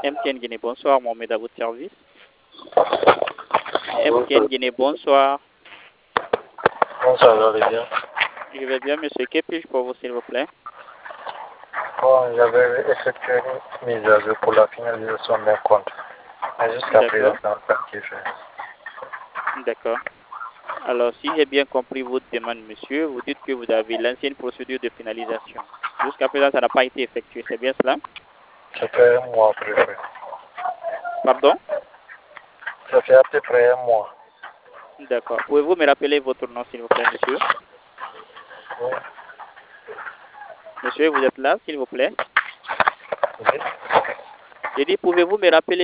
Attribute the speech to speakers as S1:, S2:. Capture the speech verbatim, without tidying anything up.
S1: M T N Guinée, bonsoir, Mohamed à votre service. M T N Guinée, bonsoir.
S2: Bonsoir, vous allez bien?
S1: Je vais bien, monsieur. Que puis-je pour vous, s'il vous plaît?
S2: Bon, j'avais effectué une mise à jour pour la finalisation d'un compte. Mais jusqu'à présent, ça n'a pas été fait.
S1: D'accord. Alors, si j'ai bien compris votre demande, monsieur, vous dites que vous avez l'ancienne procédure de finalisation. Jusqu'à présent, ça n'a pas été effectué. C'est bien cela?
S2: Ça fait un mois à peu près.
S1: Pardon?
S2: Ça fait à peu près un mois.
S1: D'accord. Pouvez-vous me rappeler votre nom, s'il vous plaît, monsieur?
S2: Oui.
S1: Monsieur, vous êtes là, s'il vous plaît?
S2: Oui.
S1: J'ai dit, pouvez-vous me rappeler